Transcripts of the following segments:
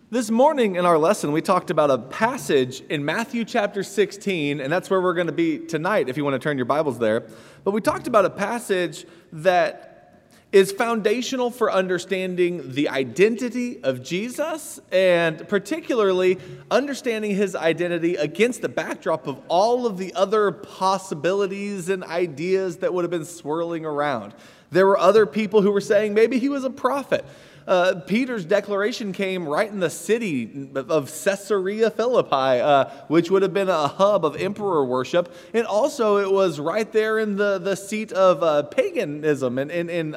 This morning in our lesson, we talked about a passage in Matthew chapter 16, and that's where we're going to be tonight if you want to turn your Bibles there. But we talked about a passage that is foundational for understanding the identity of Jesus, and particularly understanding his identity against the backdrop of all of the other possibilities and ideas that would have been swirling around. There were other people who were saying maybe he was a prophet. Peter's declaration came right in the city of Caesarea Philippi, which would have been a hub of emperor worship. And also it was right there in the seat of paganism and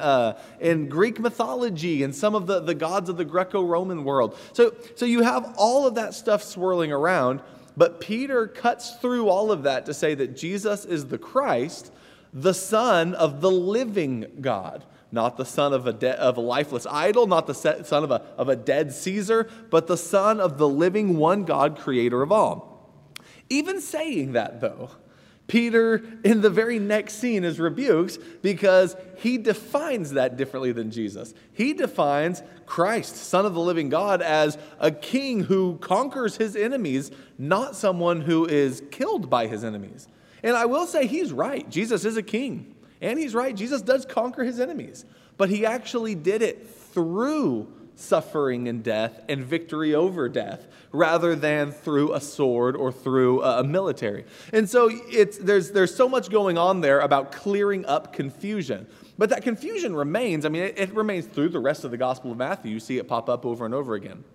in Greek mythology and some of the gods of the Greco-Roman world. So you have all of that stuff swirling around, but Peter cuts through all of that to say that Jesus is the Christ, the Son of the living God. Not the son of a lifeless idol, not the son of a dead Caesar, but the Son of the living one God, creator of all. Even saying that, though, Peter, in the very next scene, is rebuked because he defines that differently than Jesus. He defines Christ, Son of the living God, as a king who conquers his enemies, not someone who is killed by his enemies. And I will say he's right. Jesus is a king. And he's right, Jesus does conquer his enemies, but he actually did it through suffering and death and victory over death, rather than through a sword or through a military. And so there's so much going on there about clearing up confusion. But that confusion remains. I mean, it remains through the rest of the Gospel of Matthew. You see it pop up over and over again.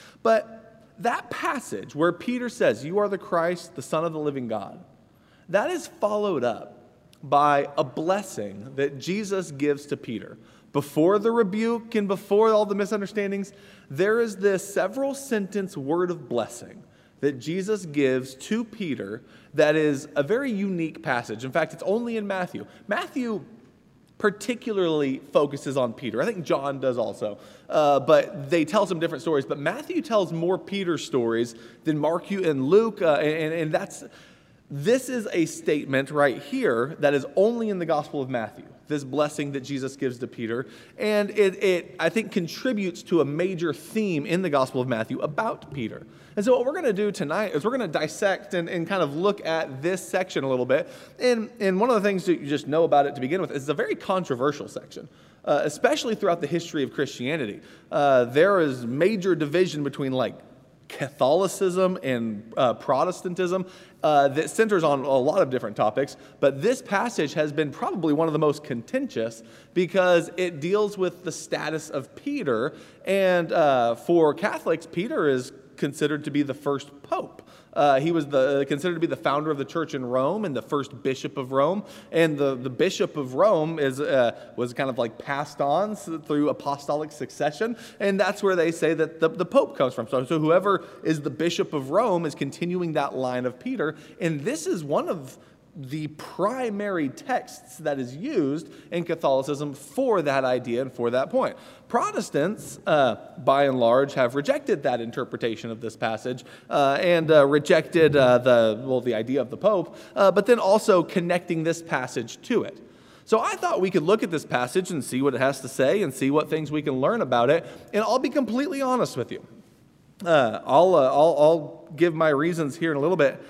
But that passage where Peter says, "You are the Christ, the Son of the living God," that is followed up by a blessing that Jesus gives to Peter. Before the rebuke and before all the misunderstandings, there is this several sentence word of blessing that Jesus gives to Peter that is a very unique passage. In fact, it's only in Matthew. Matthew particularly focuses on Peter. I think John does also, but they tell some different stories. But Matthew tells more Peter stories than Mark and Luke, and this is a statement right here that is only in the Gospel of Matthew, this blessing that Jesus gives to Peter. And it I think, contributes to a major theme in the Gospel of Matthew about Peter. And so what we're going to do tonight is we're going to dissect and kind of look at this section a little bit. And one of the things that you just know about it to begin with is it's a very controversial section, especially throughout the history of Christianity. There is major division between Catholicism and Protestantism that centers on a lot of different topics, but this passage has been probably one of the most contentious because it deals with the status of Peter, and for Catholics, Peter is considered to be the first pope. He was considered to be the founder of the church in Rome and the first bishop of Rome. And the bishop of Rome was kind of passed on through apostolic succession. And that's where they say that the pope comes from. So whoever is the bishop of Rome is continuing that line of Peter. And this is one of the primary texts that is used in Catholicism for that idea and for that point. Protestants, by and large, have rejected that interpretation of this passage and rejected the idea of the Pope, but then also connecting this passage to it. So I thought we could look at this passage and see what it has to say and see what things we can learn about it. And I'll be completely honest with you. I'll give my reasons here in a little bit.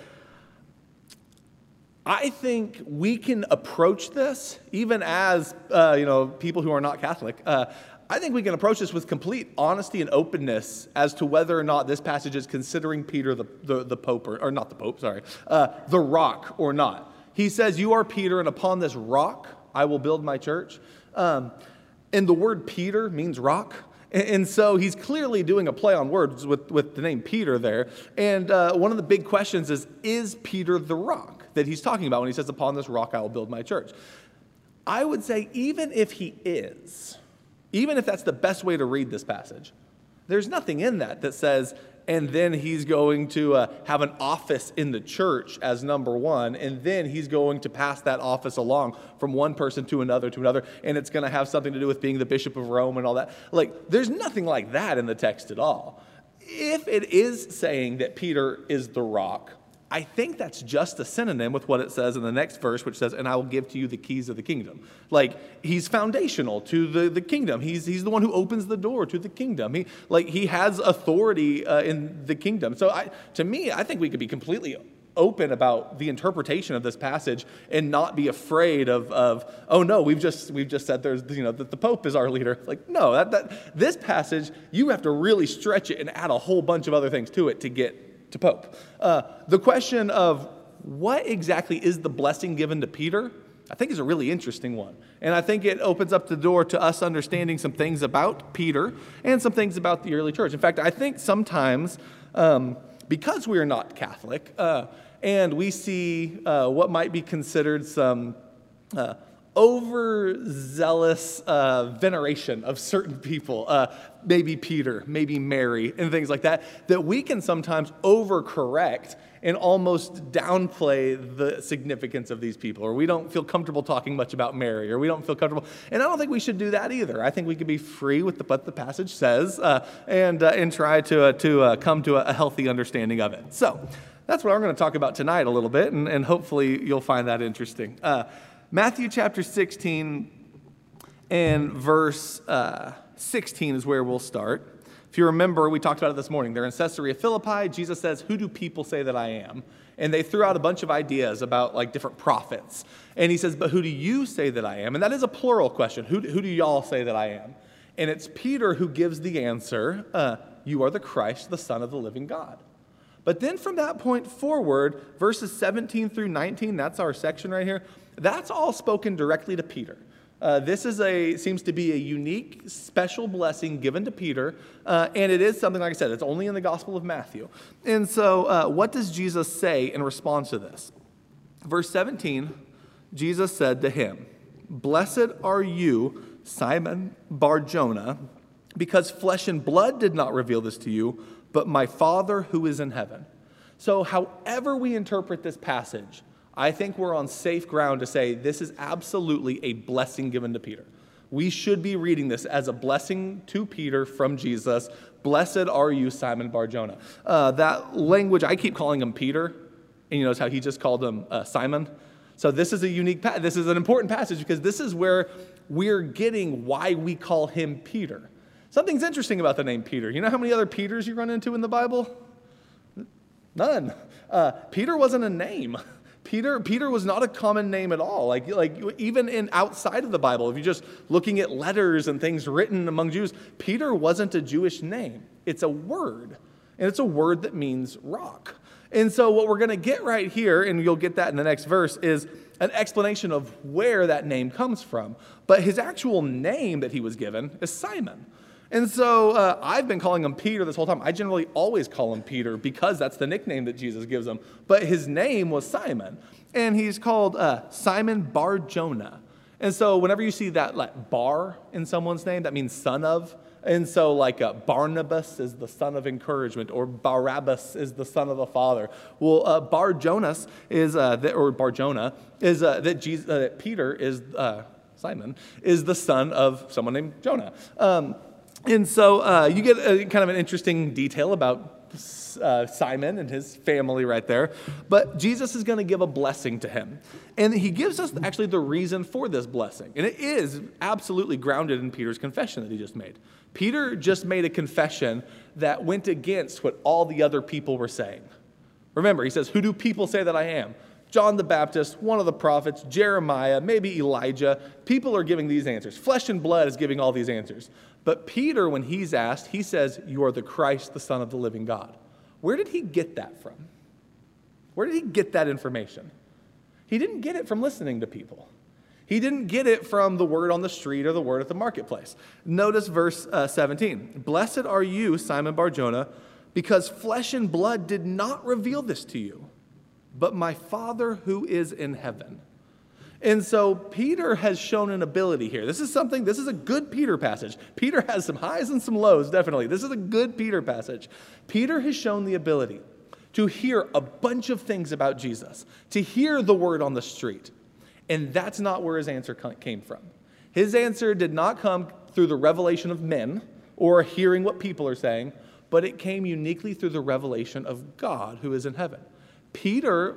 I think we can approach this, even as people who are not Catholic. I think we can approach this with complete honesty and openness as to whether or not this passage is considering Peter the Pope, or not the Pope, sorry, the rock or not. He says, "You are Peter, and upon this rock I will build my church." And the word Peter means rock. And so he's clearly doing a play on words with the name Peter there. And one of the big questions is Peter the rock that he's talking about when he says, "Upon this rock I will build my church"? I would say even if he is, even if that's the best way to read this passage, there's nothing in that says, and then he's going to have an office in the church as number one, and then he's going to pass that office along from one person to another, and it's going to have something to do with being the bishop of Rome and all that. There's nothing like that in the text at all. If it is saying that Peter is the rock, I think that's just a synonym with what it says in the next verse, which says, and I will give to you the keys of the kingdom. Like, he's foundational to the kingdom. He's the one who opens the door to the kingdom. He has authority in the kingdom. So to me, I think we could be completely open about the interpretation of this passage and not be afraid of oh no, we've just said there's, that the Pope is our leader. Like, no, that this passage, you have to really stretch it and add a whole bunch of other things to it to get to Pope. The question of what exactly is the blessing given to Peter, I think is a really interesting one. And I think it opens up the door to us understanding some things about Peter and some things about the early church. In fact, I think sometimes because we are not Catholic and we see what might be considered some overzealous veneration of certain people, maybe Peter, maybe Mary, and things like that, that we can sometimes overcorrect and almost downplay the significance of these people, or we don't feel comfortable talking much about Mary, or we don't feel comfortable. And I don't think we should do that either. I think we could be free with what the passage says and try to come to a healthy understanding of it. So that's what I'm going to talk about tonight a little bit, and hopefully you'll find that interesting. Matthew chapter 16 and verse 16 is where we'll start. If you remember, we talked about it this morning. They're in Caesarea Philippi. Jesus says, "Who do people say that I am?" And they threw out a bunch of ideas about like different prophets. And he says, "But who do you say that I am?" And that is a plural question. Who do y'all say that I am? And it's Peter who gives the answer, "You are the Christ, the Son of the living God." But then from that point forward, verses 17 through 19, that's our section right here, that's all spoken directly to Peter. This seems to be a unique, special blessing given to Peter, and it is something, like I said, it's only in the Gospel of Matthew. And so what does Jesus say in response to this? Verse 17, Jesus said to him, "Blessed are you, Simon Bar-Jonah, because flesh and blood did not reveal this to you, but my Father who is in heaven." So however we interpret this passage, I think we're on safe ground to say this is absolutely a blessing given to Peter. We should be reading this as a blessing to Peter from Jesus. "Blessed are you, Simon Bar-Jonah." That language, I keep calling him Peter, and you notice how he just called him Simon. So this is this is an important passage because this is where we're getting why we call him Peter. Something's interesting about the name Peter. You know how many other Peters you run into in the Bible? None. Peter wasn't a name. Peter was not a common name at all. Like even outside of the Bible, if you're just looking at letters and things written among Jews, Peter wasn't a Jewish name. It's a word, and it's a word that means rock. And so what we're going to get right here, and you'll get that in the next verse, is an explanation of where that name comes from. But his actual name that he was given is Simon. And so I've been calling him Peter this whole time. I generally always call him Peter because that's the nickname that Jesus gives him. But his name was Simon. And he's called Simon Bar-Jonah. And so whenever you see that like bar in someone's name, that means son of. And so like Barnabas is the son of encouragement, or Barabbas is the son of the father. Well, Bar-Jonah is that Peter is Simon is the son of someone named Jonah. And so you get kind of an interesting detail about Simon and his family right there. But Jesus is going to give a blessing to him. And he gives us actually the reason for this blessing. And it is absolutely grounded in Peter's confession that he just made. Peter just made a confession that went against what all the other people were saying. Remember, he says, "Who do people say that I am?" John the Baptist, one of the prophets, Jeremiah, maybe Elijah. People are giving these answers. Flesh and blood is giving all these answers. But Peter, when he's asked, he says, "You are the Christ, the Son of the living God." Where did he get that from? Where did he get that information? He didn't get it from listening to people. He didn't get it from the word on the street or the word at the marketplace. Notice verse 17. "Blessed are you, Simon Bar-Jonah, because flesh and blood did not reveal this to you, but my Father who is in heaven." And so Peter has shown an ability here. This is a good Peter passage. Peter has some highs and some lows, definitely. This is a good Peter passage. Peter has shown the ability to hear a bunch of things about Jesus, to hear the word on the street. And that's not where his answer came from. His answer did not come through the revelation of men or hearing what people are saying, but it came uniquely through the revelation of God who is in heaven. Peter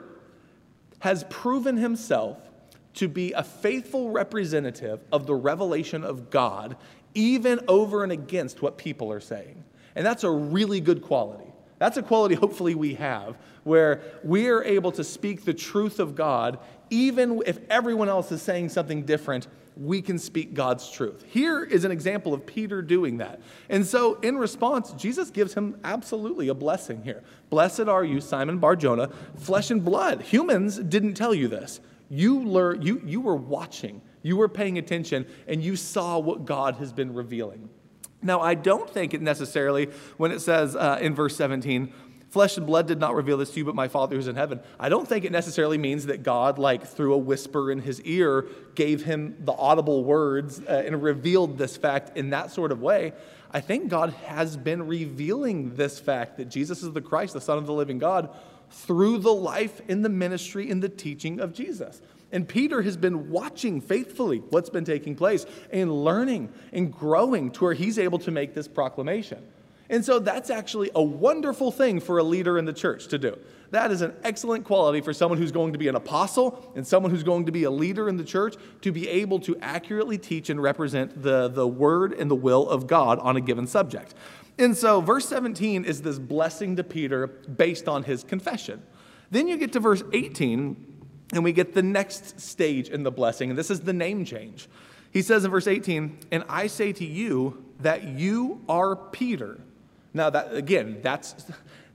has proven himself to be a faithful representative of the revelation of God, even over and against what people are saying. And that's a really good quality. That's a quality hopefully we have, where we are able to speak the truth of God, even if everyone else is saying something different, we can speak God's truth. Here is an example of Peter doing that. And so in response, Jesus gives him absolutely a blessing here. Blessed are you, Simon Bar-Jonah, flesh and blood. Humans didn't tell you this. You were watching, you were paying attention, and you saw what God has been revealing. Now, I don't think it necessarily, when it says in verse 17, flesh and blood did not reveal this to you, but my Father who's in heaven. I don't think it necessarily means that God, like through a whisper in his ear, gave him the audible words and revealed this fact in that sort of way. I think God has been revealing this fact that Jesus is the Christ, the Son of the living God, through the life and the ministry and the teaching of Jesus. And Peter has been watching faithfully what's been taking place and learning and growing to where he's able to make this proclamation. And so that's actually a wonderful thing for a leader in the church to do. That is an excellent quality for someone who's going to be an apostle and someone who's going to be a leader in the church, to be able to accurately teach and represent the word and the will of God on a given subject. And so verse 17 is this blessing to Peter based on his confession. Then you get to verse 18, and we get the next stage in the blessing, and this is the name change. He says in verse 18, and I say to you that you are Peter. Now, that again, that's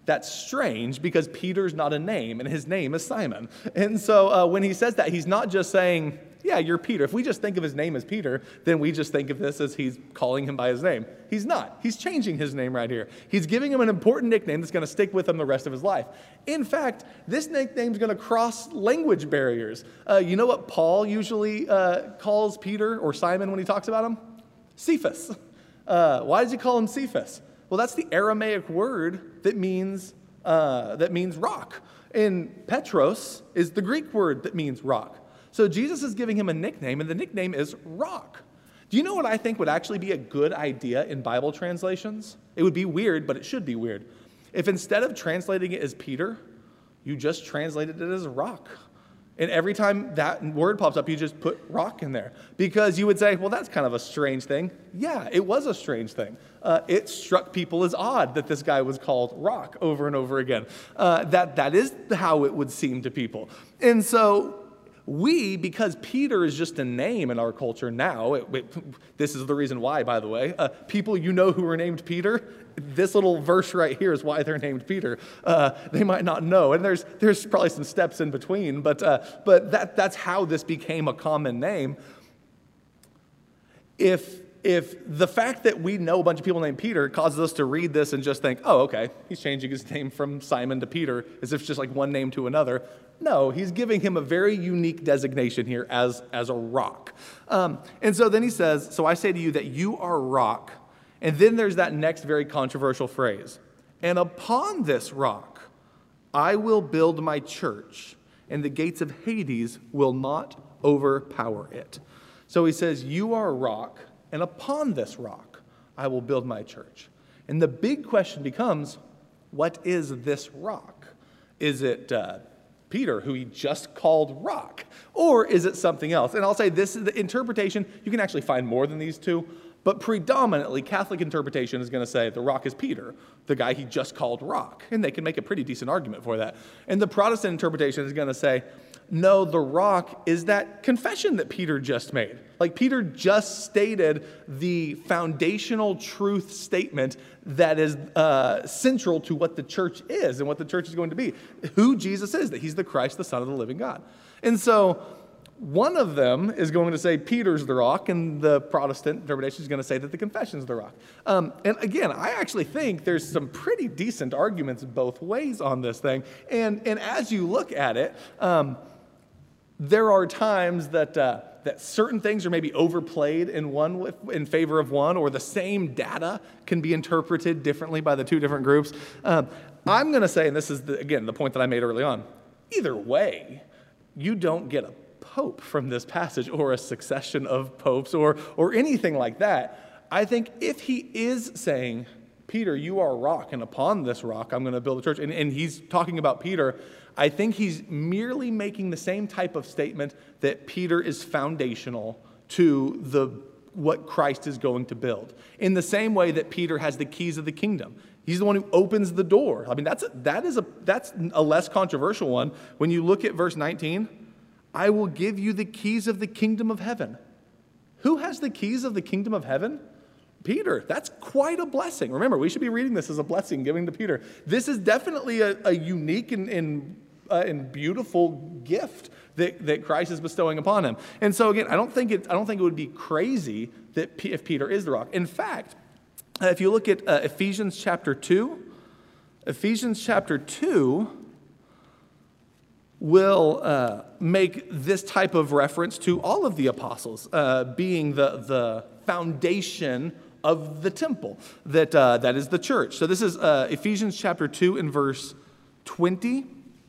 strange because Peter's not a name, and his name is Simon. And so when he says that, he's not just saying, yeah, you're Peter. If we just think of his name as Peter, then we just think of this as he's calling him by his name. He's not. He's changing his name right here. He's giving him an important nickname that's going to stick with him the rest of his life. In fact, this nickname is going to cross language barriers. You know what Paul usually calls Peter or Simon when he talks about him? Cephas. Why does he call him Cephas? Well, that's the Aramaic word that means rock. And Petros is the Greek word that means rock. So Jesus is giving him a nickname, and the nickname is Rock. Do you know what I think would actually be a good idea in Bible translations? It would be weird, but it should be weird. If instead of translating it as Peter, you just translated it as Rock. And every time that word pops up, you just put rock in there. Because you would say, well, that's kind of a strange thing. Yeah, it was a strange thing. It struck people as odd that this guy was called Rock over and over again. That is how it would seem to people. And so because Peter is just a name in our culture now, this is the reason why, by the way, people you know who are named Peter, this little verse right here is why they're named Peter. They might not know, and there's probably some steps in between, but that's how this became a common name. If the fact that we know a bunch of people named Peter causes us to read this and just think, oh, okay, he's changing his name from Simon to Peter, as if it's just like one name to another. No, he's giving him a very unique designation here as a rock. And so then he says, so I say to you that you are rock. And then there's that next very controversial phrase. And upon this rock, I will build my church, and the gates of Hades will not overpower it. So he says, you are a rock, and upon this rock, I will build my church. And the big question becomes, what is this rock? Is it Peter, who he just called Rock? Or is it something else? And I'll say this is the interpretation. You can actually find more than these two, but predominantly Catholic interpretation is going to say the rock is Peter, the guy he just called Rock. And they can make a pretty decent argument for that. And the Protestant interpretation is going to say, no, the rock is that confession that Peter just made. Like Peter just stated the foundational truth statement that is central to what the church is and what the church is going to be. Who Jesus is, that he's the Christ, the Son of the living God. And so one of them is going to say Peter's the rock, and the Protestant interpretation is going to say that the confession's the rock. And again, I actually think there's some pretty decent arguments both ways on this thing. And as you look at it, there are times that certain things are maybe overplayed in favor of one, or the same data can be interpreted differently by the two different groups. I'm going to say, and this is, again, the point that I made early on, either way, you don't get a pope from this passage or a succession of popes or anything like that. I think if he is saying Peter, you are a rock, and upon this rock I'm going to build a church. And he's talking about Peter. I think he's merely making the same type of statement that Peter is foundational to what Christ is going to build. In the same way that Peter has the keys of the kingdom. He's the one who opens the door. I mean, that's a less controversial one. When you look at verse 19, I will give you the keys of the kingdom of heaven. Who has the keys of the kingdom of heaven? Peter. That's quite a blessing. Remember, we should be reading this as a blessing given to Peter. This is definitely a unique and beautiful gift that Christ is bestowing upon him. And so again, I don't think it would be crazy that if Peter is the rock. In fact, if you look at Ephesians chapter 2 will make this type of reference to all of the apostles being the foundation of the temple that is the church. So this is Ephesians chapter 2 and verse 20.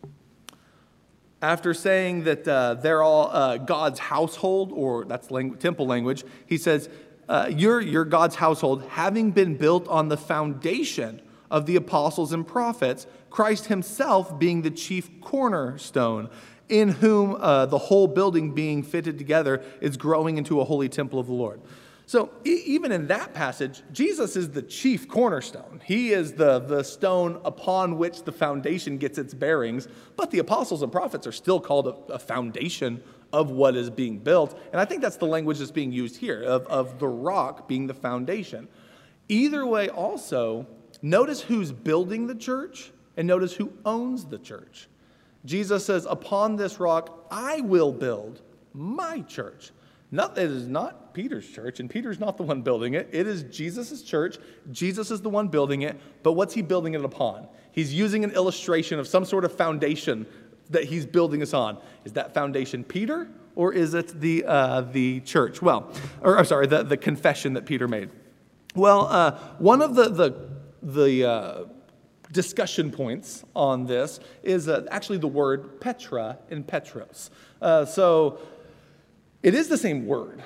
After saying that they're all God's household, or that's temple language, he says, you're God's household, having been built on the foundation of the apostles and prophets, Christ himself being the chief cornerstone, in whom the whole building being fitted together is growing into a holy temple of the Lord. So even in that passage, Jesus is the chief cornerstone. He is the stone upon which the foundation gets its bearings, but the apostles and prophets are still called a foundation of what is being built. And I think that's the language that's being used here, of the rock being the foundation. Either way also, notice who's building the church and notice who owns the church. Jesus says, upon this rock I will build my church. It is not Peter's church, and Peter's not the one building it. It is Jesus' church. Jesus is the one building it, but what's he building it upon? He's using an illustration of some sort of foundation that he's building us on. Is that foundation Peter, or is it the church? Well, or I'm sorry, the confession that Peter made. Well, one of the discussion points on this is actually the word Petra and Petros. So it is the same word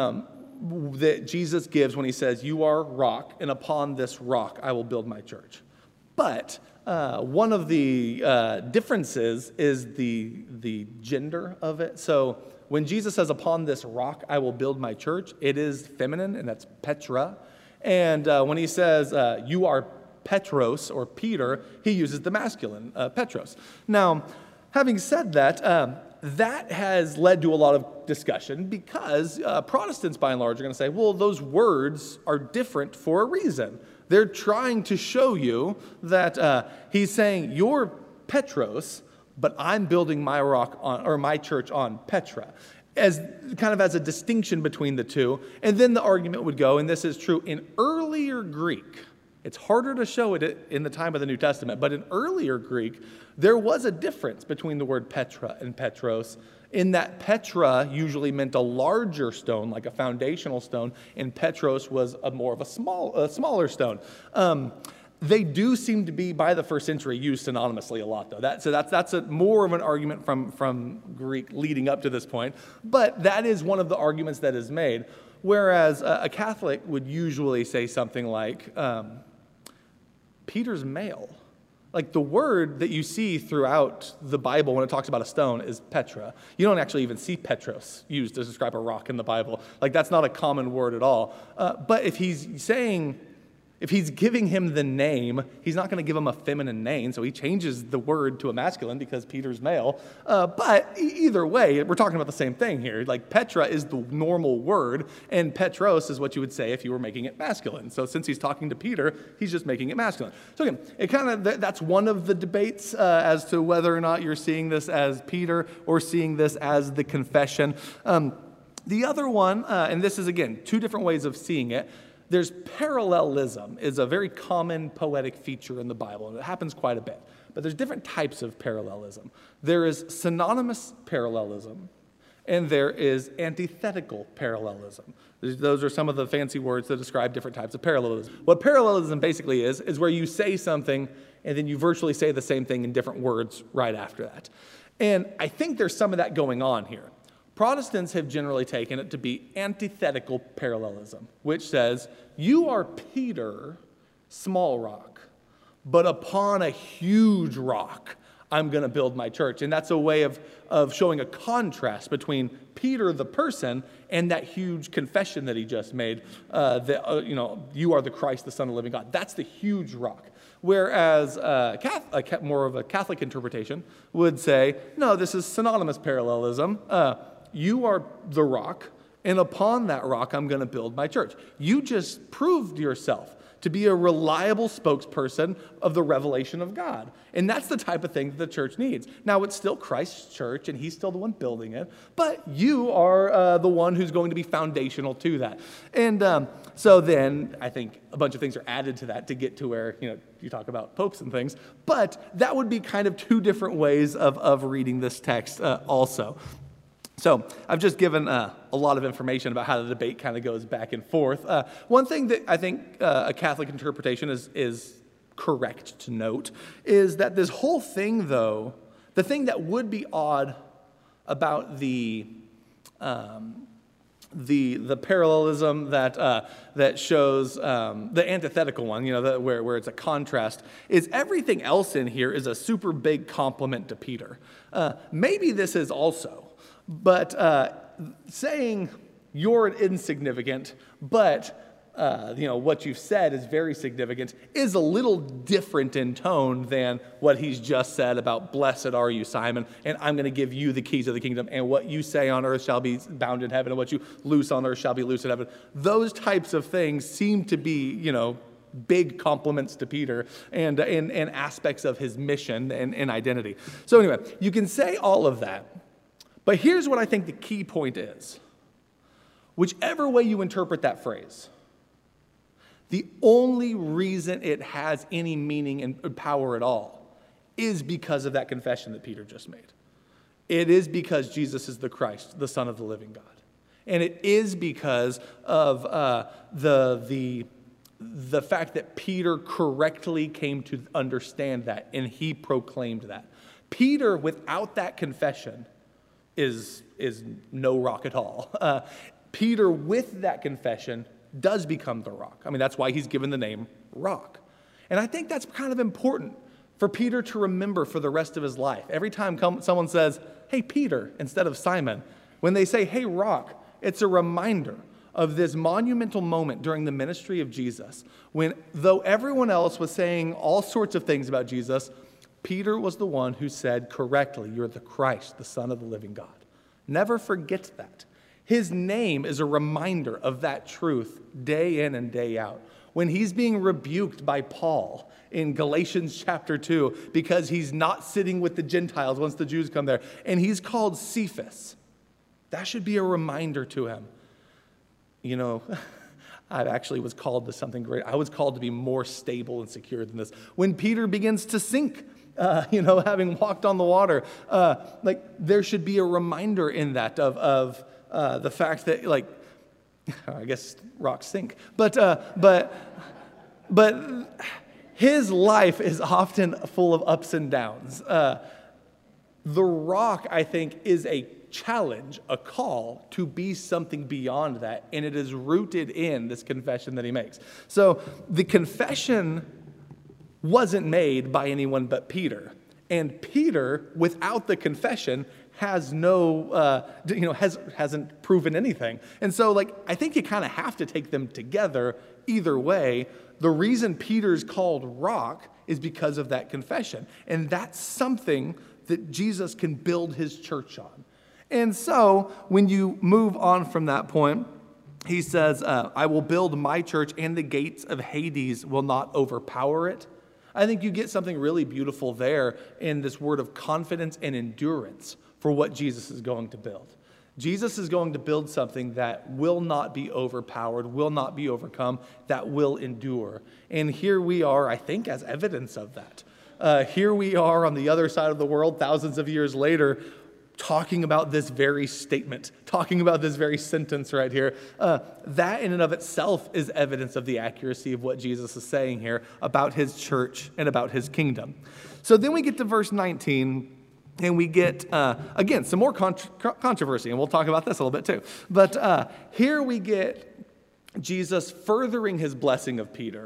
that Jesus gives when he says, you are rock, and upon this rock I will build my church. But one of the differences is the gender of it. So when Jesus says, upon this rock I will build my church, it is feminine, and that's Petra. And when he says, you are Petros, or Peter, he uses the masculine, Petros. Now, having said that, that has led to a lot of discussion because Protestants, by and large, are going to say, well, those words are different for a reason. They're trying to show you that he's saying, you're Petros, but I'm building my rock on, or my church on Petra, as kind of as a distinction between the two. And then the argument would go, and this is true in earlier Greek. It's harder to show it in the time of the New Testament, but in earlier Greek, there was a difference between the word Petra and Petros, in that Petra usually meant a larger stone, like a foundational stone, and Petros was more of a smaller stone. They do seem to be, by the first century, used synonymously a lot, though. That's more of an argument from Greek leading up to this point, but that is one of the arguments that is made, whereas a Catholic would usually say something like, Peter's male. Like the word that you see throughout the Bible when it talks about a stone is Petra. You don't actually even see Petros used to describe a rock in the Bible. Like that's not a common word at all. But if he's giving him the name, he's not going to give him a feminine name, so he changes the word to a masculine because Peter's male. But either way, we're talking about the same thing here. Like Petra is the normal word, and Petros is what you would say if you were making it masculine. So since he's talking to Peter, he's just making it masculine. So again, that's one of the debates as to whether or not you're seeing this as Peter or seeing this as the confession. The other one, and this is again two different ways of seeing it. There's parallelism is a very common poetic feature in the Bible, and it happens quite a bit. But there's different types of parallelism. There is synonymous parallelism, and there is antithetical parallelism. Those are some of the fancy words that describe different types of parallelism. What parallelism basically is where you say something, and then you virtually say the same thing in different words right after that. And I think there's some of that going on here. Protestants have generally taken it to be antithetical parallelism, which says, you are Peter, small rock, but upon a huge rock, I'm going to build my church. And that's a way of showing a contrast between Peter, the person, and that huge confession that he just made, that, you are the Christ, the Son of the living God. That's the huge rock. Whereas more of a Catholic interpretation would say, no, this is synonymous parallelism. You are the rock, and upon that rock, I'm going to build my church. You just proved yourself to be a reliable spokesperson of the revelation of God. And that's the type of thing that the church needs. Now, it's still Christ's church, and he's still the one building it, but you are the one who's going to be foundational to that. And so then I think a bunch of things are added to that to get to where, you talk about popes and things, but that would be kind of two different ways of reading this text also. So I've just given a lot of information about how the debate kind of goes back and forth. One thing that I think a Catholic interpretation is correct to note is that this whole thing, though, the thing that would be odd about the parallelism that shows the antithetical one, where it's a contrast, is everything else in here is a super big compliment to Peter. Maybe this is also. But saying you're insignificant, but what you've said is very significant is a little different in tone than what he's just said about blessed are you, Simon, and I'm going to give you the keys of the kingdom, and what you say on earth shall be bound in heaven, and what you loose on earth shall be loose in heaven. Those types of things seem to be, big compliments to Peter and aspects of his mission and identity. So anyway, you can say all of that. But here's what I think the key point is. Whichever way you interpret that phrase, the only reason it has any meaning and power at all is because of that confession that Peter just made. It is because Jesus is the Christ, the Son of the living God. And it is because of the fact that Peter correctly came to understand that, and he proclaimed that. Peter, without that confession, is no rock at all. Peter, with that confession, does become the rock. I mean, that's why he's given the name rock. And I think that's kind of important for Peter to remember for the rest of his life. Every time someone says, hey, Peter, instead of Simon, when they say, hey, rock, it's a reminder of this monumental moment during the ministry of Jesus, when though everyone else was saying all sorts of things about Jesus, Peter was the one who said correctly, you're the Christ, the Son of the living God. Never forget that. His name is a reminder of that truth day in and day out. When he's being rebuked by Paul in Galatians chapter 2 because he's not sitting with the Gentiles once the Jews come there, and he's called Cephas, that should be a reminder to him. I actually was called to something great. I was called to be more stable and secure than this. When Peter begins to sink, having walked on the water, there should be a reminder in that of the fact that, I guess rocks sink, but his life is often full of ups and downs. The rock, I think, is a challenge, a call to be something beyond that, and it is rooted in this confession that he makes. So the confession wasn't made by anyone but Peter, and Peter, without the confession, has hasn't proven anything. And so, I think you kind of have to take them together either way. The reason Peter's called rock is because of that confession, and that's something that Jesus can build his church on. And so, when you move on from that point, he says, I will build my church and the gates of Hades will not overpower it. I think you get something really beautiful there in this word of confidence and endurance for what Jesus is going to build. Jesus is going to build something that will not be overpowered, will not be overcome, that will endure. And here we are, I think, as evidence of that. Here we are on the other side of the world, thousands of years later, talking about this very statement, talking about this very sentence right here. That in and of itself is evidence of the accuracy of what Jesus is saying here about his church and about his kingdom. So then we get to verse 19, and we get, again, some more controversy, and we'll talk about this a little bit too. But here we get Jesus furthering his blessing of Peter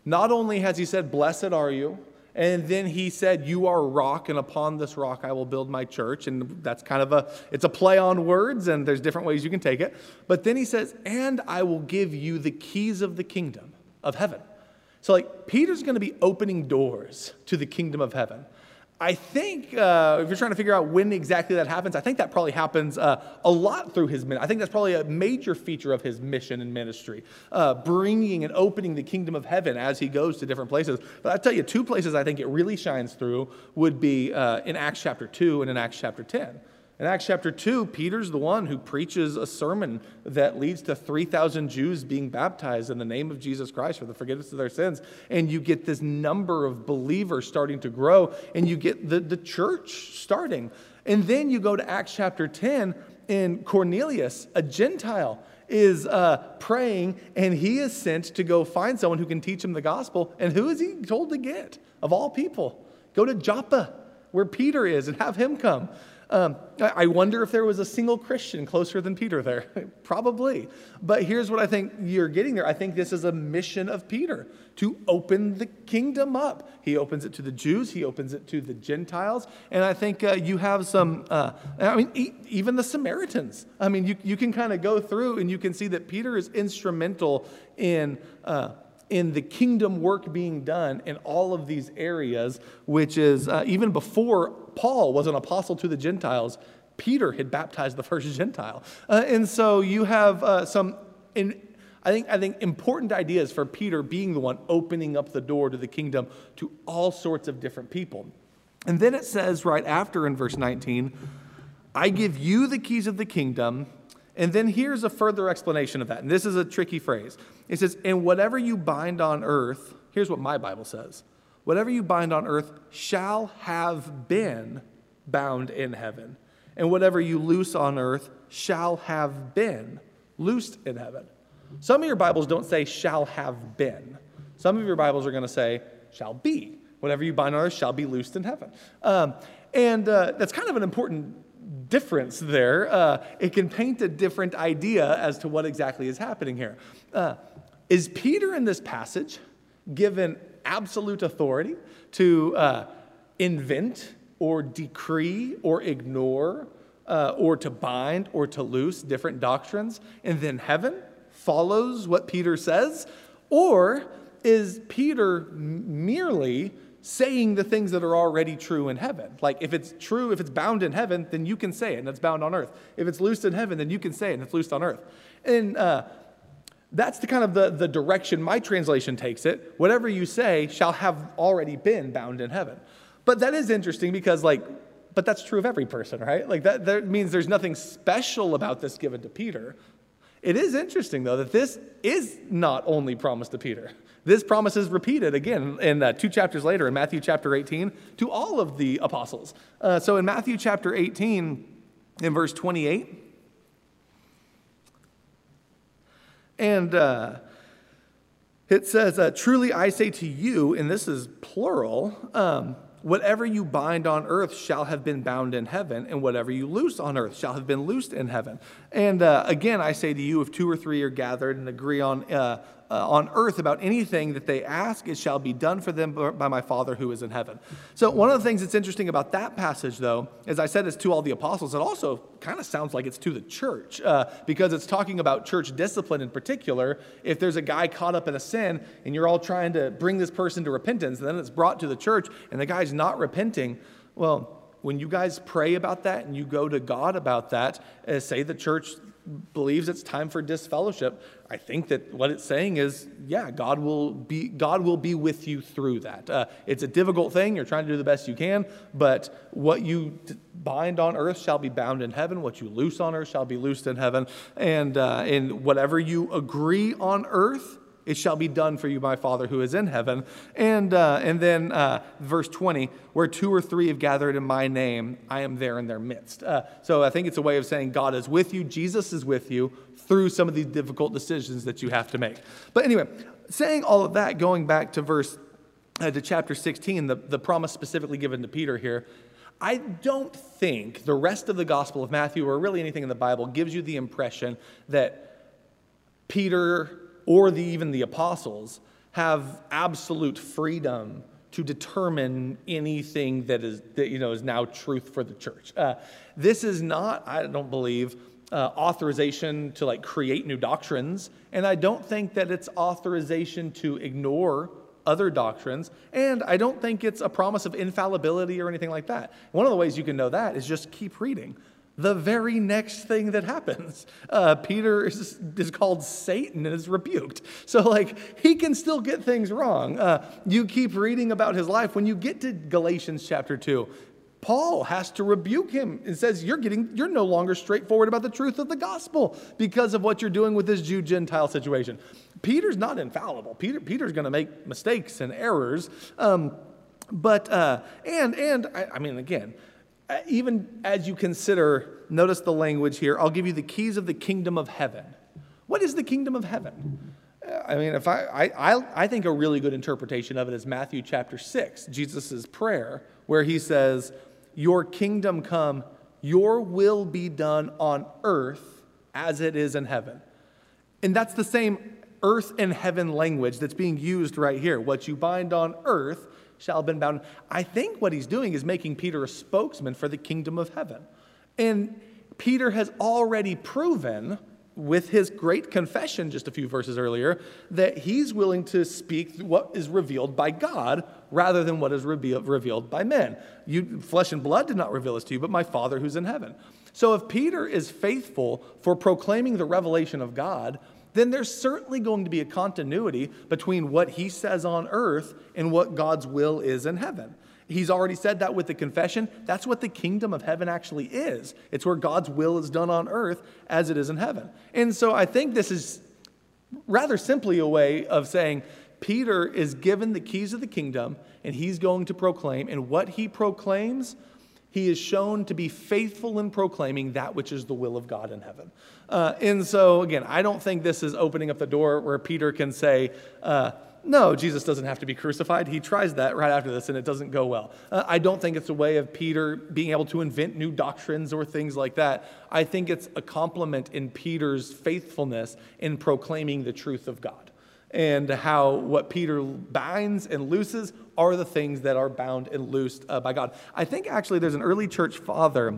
Not only has he said, blessed are you, and then he said, you are a rock, and upon this rock I will build my church. And that's kind of it's a play on words, and there's different ways you can take it. But then he says, and I will give you the keys of the kingdom of heaven. So like Peter's going to be opening doors to the kingdom of heaven. I think if you're trying to figure out when exactly that happens, I think that probably happens a lot through his ministry. I think that's probably a major feature of his mission and ministry, bringing and opening the kingdom of heaven as he goes to different places. But I'll tell you, two places I think it really shines through would be in Acts chapter 2 and in Acts chapter 10. In Acts chapter 2, Peter's the one who preaches a sermon that leads to 3,000 Jews being baptized in the name of Jesus Christ for the forgiveness of their sins. And you get this number of believers starting to grow, and you get the church starting. And then you go to Acts chapter 10, and Cornelius, a Gentile, is praying, and he is sent to go find someone who can teach him the gospel. And who is he told to get? Of all people, go to Joppa, where Peter is, and have him come. I wonder if there was a single Christian closer than Peter there. Probably. But here's what I think you're getting there. I think this is a mission of Peter, to open the kingdom up. He opens it to the Jews. He opens it to the Gentiles. And I think you have some, even the Samaritans. I mean, you can kind of go through and you can see that Peter is instrumental in the kingdom work being done in all of these areas, which is even before Paul was an apostle to the Gentiles, Peter had baptized the first Gentile. And so you have I think important ideas for Peter being the one opening up the door to the kingdom to all sorts of different people. And then it says right after in verse 19, I give you the keys of the kingdom. And then here's a further explanation of that. And this is a tricky phrase. It says, and whatever you bind on earth, here's what my Bible says. Whatever you bind on earth shall have been bound in heaven. And whatever you loose on earth shall have been loosed in heaven. Some of your Bibles don't say shall have been. Some of your Bibles are going to say shall be. Whatever you bind on earth shall be loosed in heaven. That's kind of an important difference there. It can paint a different idea as to what exactly is happening here. Is Peter in this passage given absolute authority to invent or decree or ignore or to bind or to loose different doctrines, and then heaven follows what Peter says? Or is Peter merely saying the things that are already true in heaven? Like if it's true, if it's bound in heaven, then you can say it and it's bound on earth. If it's loosed in heaven, then you can say it and it's loosed on earth. And that's the kind of the direction my translation takes it. Whatever you say shall have already been bound in heaven. But that is interesting because but that's true of every person, right? Like that means there's nothing special about this given to Peter. It is interesting, though, that this is not only promised to Peter. This promise is repeated again in 2 chapters later in Matthew chapter 18 to all of the apostles. So in Matthew chapter 18, in verse 28, and it says, truly I say to you, and this is plural, whatever you bind on earth shall have been bound in heaven, and whatever you loose on earth shall have been loosed in heaven. And again, I say to you, if 2 or 3 are gathered and agree on earth about anything that they ask, it shall be done for them by my Father who is in heaven. So one of the things that's interesting about that passage, though, as I said, it's to all the apostles. It also kind of sounds like it's to the church because it's talking about church discipline in particular. If there's a guy caught up in a sin and you're all trying to bring this person to repentance, and then it's brought to the church and the guy's not repenting, well, when you guys pray about that and you go to God about that, say the church believes it's time for disfellowship, I think that what it's saying is, yeah, God will be with you through that. It's a difficult thing. You're trying to do the best you can, but what you bind on earth shall be bound in heaven. What you loose on earth shall be loosed in heaven. And whatever you agree on earth, it shall be done for you, my Father who is in heaven. And then verse 20, where 2 or 3 have gathered in my name, I am there in their midst. So I think it's a way of saying God is with you, Jesus is with you through some of these difficult decisions that you have to make. But anyway, saying all of that, going back to to chapter 16, the promise specifically given to Peter here, I don't think the rest of the Gospel of Matthew, or really anything in the Bible, gives you the impression that Peter or even the apostles have absolute freedom to determine anything that is now truth for the church. This is not, I don't believe, authorization to like create new doctrines, and I don't think that it's authorization to ignore other doctrines, and I don't think it's a promise of infallibility or anything like that. One of the ways you can know that is just keep reading. The very next thing that happens, Peter is called Satan and is rebuked. So like he can still get things wrong. You keep reading about his life. When you get to Galatians chapter 2, Paul has to rebuke him and says, you're no longer straightforward about the truth of the gospel because of what you're doing with this Jew-Gentile situation. Peter's not infallible. Peter's going to make mistakes and errors. I mean, again, even as you consider, notice the language here, I'll give you the keys of the kingdom of heaven. What is the kingdom of heaven? I mean, I think a really good interpretation of it is Matthew chapter 6, Jesus' prayer, where he says, your kingdom come, your will be done on earth as it is in heaven. And that's the same earth and heaven language that's being used right here. What you bind on earth shall have been bound. I think what he's doing is making Peter a spokesman for the kingdom of heaven. And Peter has already proven with his great confession just a few verses earlier that he's willing to speak what is revealed by God rather than what is revealed by men. Flesh and blood did not reveal this to you, but my Father who's in heaven. So if Peter is faithful for proclaiming the revelation of God, then there's certainly going to be a continuity between what he says on earth and what God's will is in heaven. He's already said that with the confession. That's what the kingdom of heaven actually is. It's where God's will is done on earth as it is in heaven. And so I think this is rather simply a way of saying Peter is given the keys of the kingdom and he's going to proclaim. And what he proclaims, he is shown to be faithful in proclaiming that which is the will of God in heaven. And so, again, I don't think this is opening up the door where Peter can say, no, Jesus doesn't have to be crucified. He tries that right after this, and it doesn't go well. I don't think it's a way of Peter being able to invent new doctrines or things like that. I think it's a compliment in Peter's faithfulness in proclaiming the truth of God and how what Peter binds and looses are the things that are bound and loosed by God. I think actually there's an early church father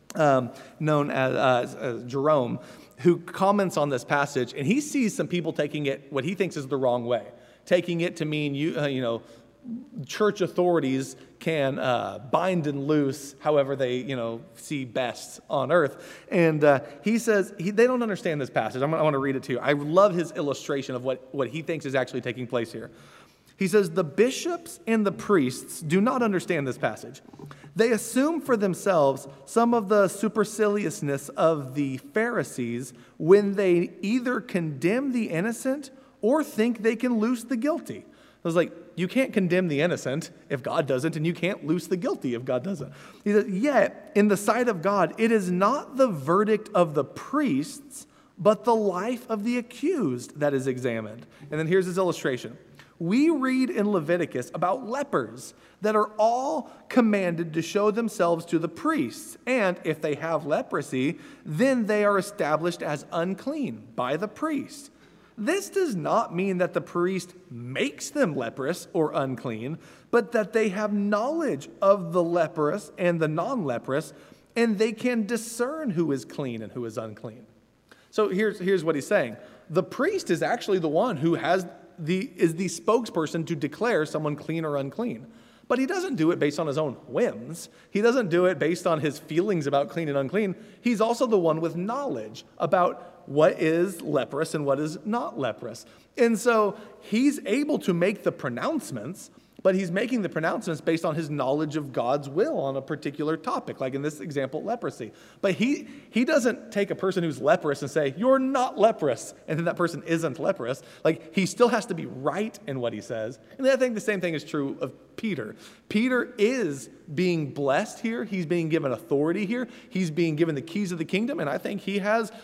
known as Jerome who comments on this passage, and he sees some people taking it what he thinks is the wrong way. Taking it to mean church authorities can bind and loose however they see best on earth. And he says they don't understand this passage. I want to read it to you. I love his illustration of what he thinks is actually taking place here. He says, the bishops and the priests do not understand this passage. They assume for themselves some of the superciliousness of the Pharisees when they either condemn the innocent or think they can loose the guilty. I was like, you can't condemn the innocent if God doesn't, and you can't loose the guilty if God doesn't. He said, yet, in the sight of God, it is not the verdict of the priests, but the life of the accused that is examined. And then here's his illustration. We read in Leviticus about lepers that are all commanded to show themselves to the priests. And if they have leprosy, then they are established as unclean by the priest. This does not mean that the priest makes them leprous or unclean, but that they have knowledge of the leprous and the non-leprous, and they can discern who is clean and who is unclean. So here's what he's saying. The priest is actually the one who is the spokesperson to declare someone clean or unclean. But he doesn't do it based on his own whims. He doesn't do it based on his feelings about clean and unclean. He's also the one with knowledge about what is leprous and what is not leprous. And so he's able to make the pronouncements, but he's making the pronouncements based on his knowledge of God's will on a particular topic, like in this example, leprosy. But he doesn't take a person who's leprous and say, you're not leprous, and then that person isn't leprous. Like, he still has to be right in what he says. And I think the same thing is true of Peter. Peter is being blessed here. He's being given authority here. He's being given the keys of the kingdom, and I think he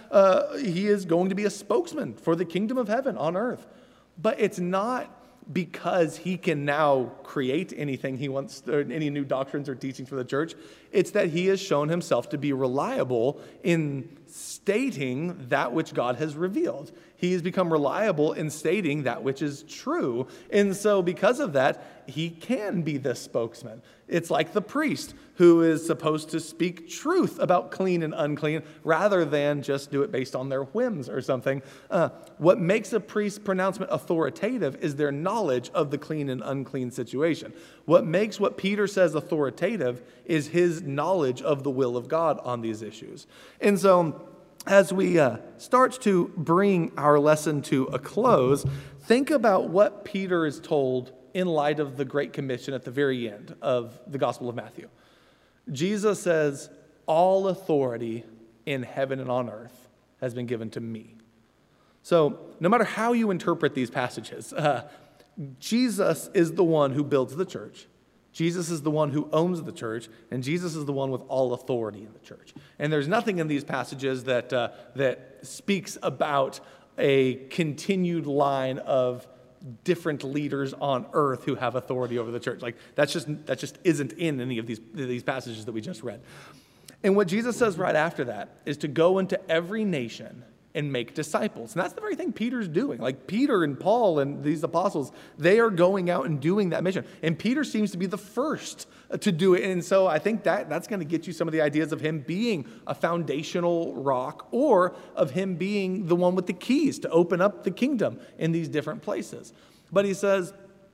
is going to be a spokesman for the kingdom of heaven on earth. But it's not because he can now create anything he wants, or any new doctrines or teachings for the church. It's that he has shown himself to be reliable in stating that which God has revealed. He's become reliable in stating that which is true. And so because of that, he can be this spokesman. It's like the priest who is supposed to speak truth about clean and unclean rather than just do it based on their whims or something. What makes a priest's pronouncement authoritative is their knowledge of the clean and unclean situation. What makes what Peter says authoritative is his knowledge of the will of God on these issues. And so as we start to bring our lesson to a close, think about what Peter is told in light of the Great Commission at the very end of the Gospel of Matthew. Jesus says, all authority in heaven and on earth has been given to me. So no matter how you interpret these passages, Jesus is the one who builds the church. Jesus is the one who owns the church, and Jesus is the one with all authority in the church. And there's nothing in these passages that speaks about a continued line of different leaders on earth who have authority over the church. Like that just isn't in any of these passages that we just read. And what Jesus says right after that is to go into every nation and make disciples. And that's the very thing Peter's doing. Like Peter and Paul and these apostles, they are going out and doing that mission. And Peter seems to be the first to do it. And so I think that's going to get you some of the ideas of him being a foundational rock or of him being the one with the keys to open up the kingdom in these different places. But he says,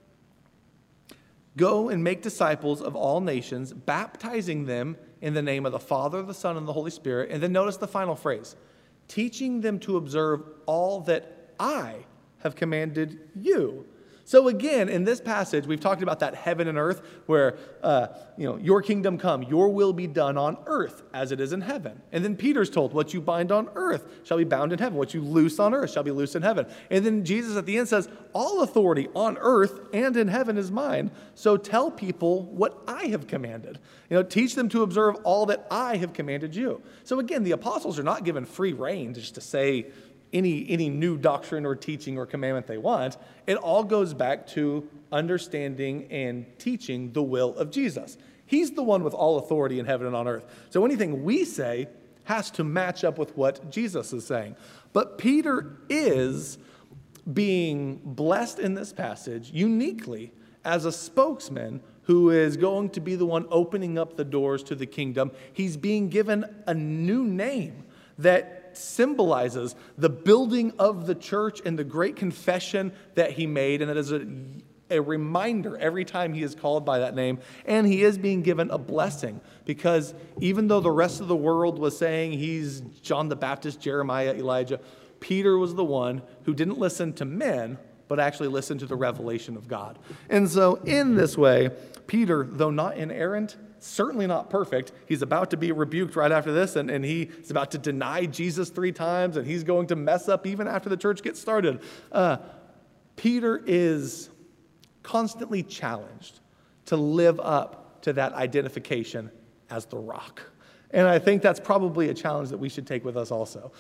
go and make disciples of all nations, baptizing them in the name of the Father, the Son, and the Holy Spirit. And then notice the final phrase, teaching them to observe all that I have commanded you. So again, in this passage, we've talked about that heaven and earth where, your kingdom come, your will be done on earth as it is in heaven. And then Peter's told, what you bind on earth shall be bound in heaven. What you loose on earth shall be loosed in heaven. And then Jesus at the end says, all authority on earth and in heaven is mine. So tell people what I have commanded. Teach them to observe all that I have commanded you. So again, the apostles are not given free rein just to say any new doctrine or teaching or commandment they want. It all goes back to understanding and teaching the will of Jesus. He's the one with all authority in heaven and on earth. So anything we say has to match up with what Jesus is saying. But Peter is being blessed in this passage uniquely as a spokesman who is going to be the one opening up the doors to the kingdom. He's being given a new name that symbolizes the building of the church and the great confession that he made, and it is a reminder every time he is called by that name. And he is being given a blessing because even though the rest of the world was saying he's John the Baptist, Jeremiah, Elijah, Peter was the one who didn't listen to men but actually listened to the revelation of God. And so in this way, Peter, though not inerrant, certainly not perfect. He's about to be rebuked right after this, and he's about to deny Jesus 3 times, and he's going to mess up even after the church gets started. Peter is constantly challenged to live up to that identification as the rock. And I think that's probably a challenge that we should take with us also.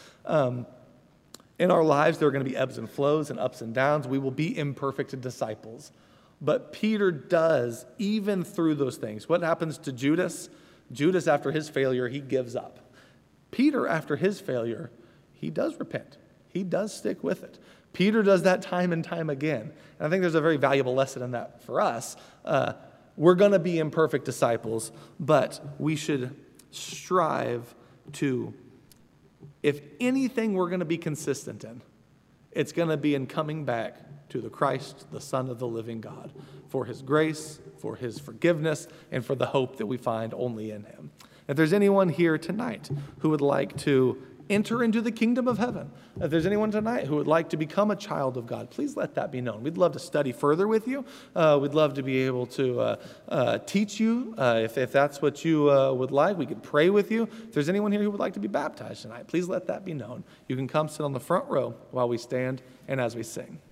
In our lives, there are going to be ebbs and flows and ups and downs. We will be imperfect disciples. But Peter does, even through those things. What happens to Judas? Judas, after his failure, he gives up. Peter, after his failure, he does repent. He does stick with it. Peter does that time and time again. And I think there's a very valuable lesson in that for us. We're going to be imperfect disciples, but we should strive to, if anything we're going to be consistent in, it's going to be in coming back to the Christ, the Son of the living God, for his grace, for his forgiveness, and for the hope that we find only in him. If there's anyone here tonight who would like to enter into the kingdom of heaven, if there's anyone tonight who would like to become a child of God, please let that be known. We'd love to study further with you. We'd love to be able to teach you. If that's what you would like, we could pray with you. If there's anyone here who would like to be baptized tonight, please let that be known. You can come sit on the front row while we stand and as we sing.